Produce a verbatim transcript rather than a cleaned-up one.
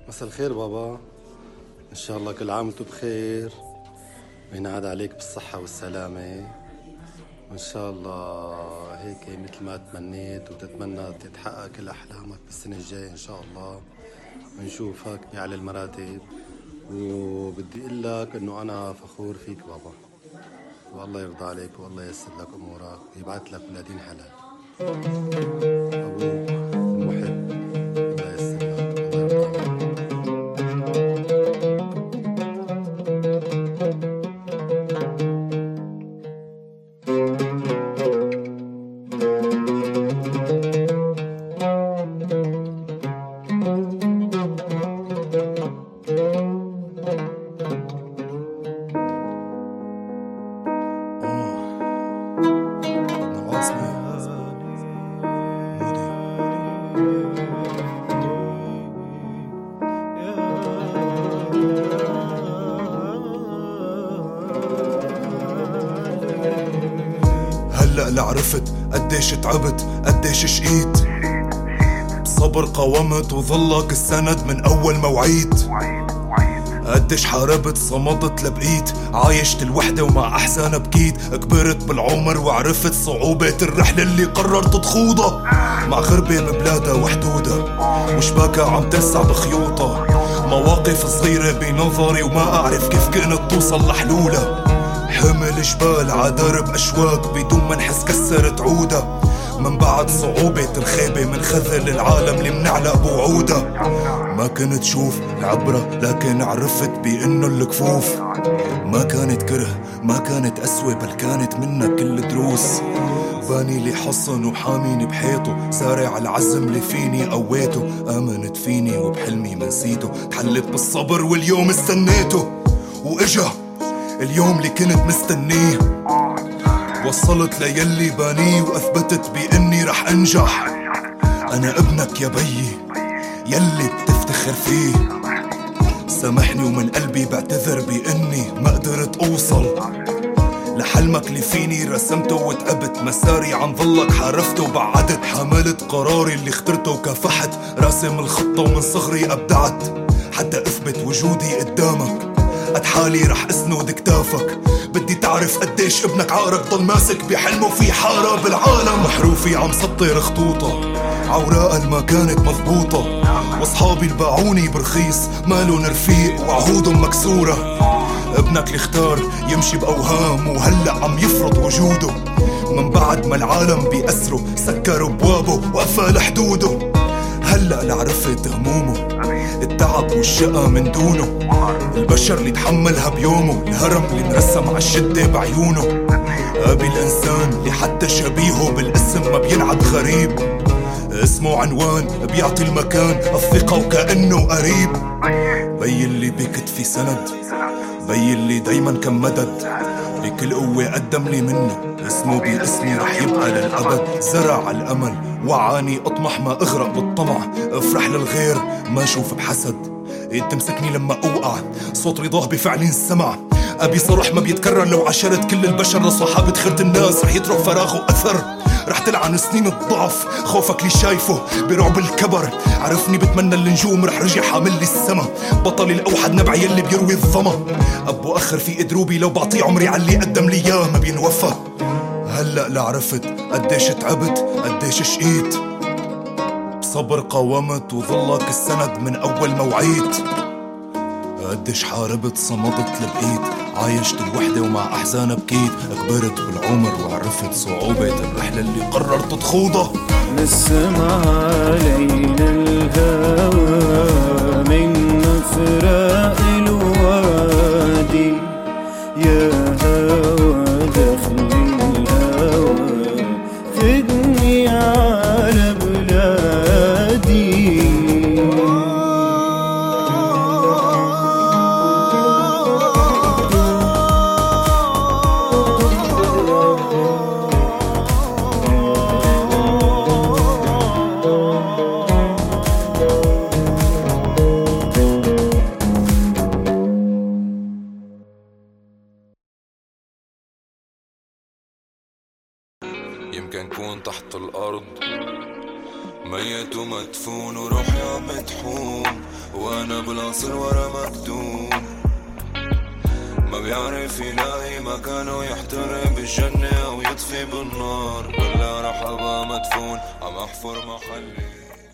مساء الخير بابا. إن شاء الله كل عام وانتم بخير وينعاد عليك بالصحة والسلامة، وإن شاء الله هيك مثل ما تمنيت وتتمنى تتحقق كل أحلامك بالسنة الجاية إن شاء الله، ونشوفك بأعلى المراتب. وبدي أقول لك إنه أنا فخور فيك بابا، والله يرضى عليك والله ييسر لك أمورك ويبعث لك ولادين حلال. أبوك المحب الله ييسر لك، الله يرضى عليك. هلأ لعرفت قديش تعبت قديش شقيت، بصبر قاومت وظلك السند من أول موعيد. قديش حاربت صمدت لبقيت، عايشت الوحدة ومع أحزان بكيت. كبرت بالعمر وعرفت صعوبة الرحلة اللي قررت تخوضها، مع غربة ببلادها وحدودها وشباكها عم تلسع بخيوطها. مواقف صغيرة بنظري وما أعرف كيف كانت توصل لحلولها. حمل جبال عدرب أشواك بدون ما نحس كسرت عودها. من بعد صعوبة الخيبة من خذل العالم اللي منعلق بوعودها. ما كنت شوف العبرة لكن عرفت بأنه الكفوف ما كانت كره ما كانت قسوة، بل كانت منا كل دروس. باني لي حصن وحاميني بحيطه، سارع العزم اللي فيني قويته. آمنت فيني وبحلمي ما نسيته، تحلت بالصبر واليوم استنيته. وإجا اليوم اللي كنت مستنيه، وصلت ليلي بانيه وأثبتت بإني رح أنجح. أنا ابنك يا بيي يلي بتفتخر فيه. سامحني ومن قلبي بعتذر بإني ما قدرت أوصل لحلمك اللي فيني رسمته، وتعبت مساري عن ظلك حارفته وبعدت. حملت قراري اللي اخترته وكافحت، راسم الخطة ومن صغري أبدعت حتى أثبت وجودي قدامك. قد حالي رح اسند كتافك، بدي تعرف قديش ابنك عارك ضل ماسك بحلمه في حارة بالعالم. محروفي عم سطر خطوطة عوراء ما كانت مضبوطة، واصحابي الباعوني برخيص مالون رفيق وعهودهم مكسورة. ابنك اللي اختار يمشي بأوهام وهلأ عم يفرض وجوده، من بعد ما العالم بيأسره سكر بوابه وقفل حدوده. هلأ لعرفت همومه التعب والشقى من دونه، البشر اللي تحملها بيومه، الهرم اللي انرسم عالشدة بعيونه. أبي الإنسان اللي حتى شبيهه بالاسم ما بينعد غريب، اسمه عنوان بيعطي المكان الثقة وكأنه قريب. بي اللي بكتفي سند، بي اللي دايما كان مدد، بكل قوة قدم لي منه، اسمه باسمي رح يبقى للأبد. زرع الأمل وعاني أطمح ما أغرق بالطمع، افرح للغير ما شوف بحسد. ايد تمسكني لما أوقع، صوت رضاه بفعل السمع. أبي صرح ما بيتكرر، لو عشرت كل البشر لصحابة خيرة الناس رح يترك فراغ وأثر. رح تلعن سنين الضعف خوفك اللي شايفه برعب الكبر. عرفني بتمنى النجوم رح رجع حامل لي السما، بطل الأوحد نبع يلي بيروي الظما. أب وأخر في إدروبي لو بعطي عمري علي قدم لي إياه ما بينوفى. هلأ لعرفت قديش تعبت قديش شقيت، بصبر قاومت وظلك السند من أول موعيت. قديش حاربت صمدت لبقيت، عايشت الوحدة ومع أحزان بكيت. كبرت بالعمر وعرفت صعوبة الرحلة اللي قررت تخوضها. نسمع علينا الهوى من مفرق الوادي، يا هوى دخل الهوى خدني على بلادي. يمكن كون تحت الأرض ميت ومدفون وروحي عم تحوم، وأنا أنا بالاصل ورا مكتوب، ما بيعرف يلاقي مكانه يحترق بالجنة أو يطفي بالنار، ولا رح أبقى مدفون عم أحفر محلي.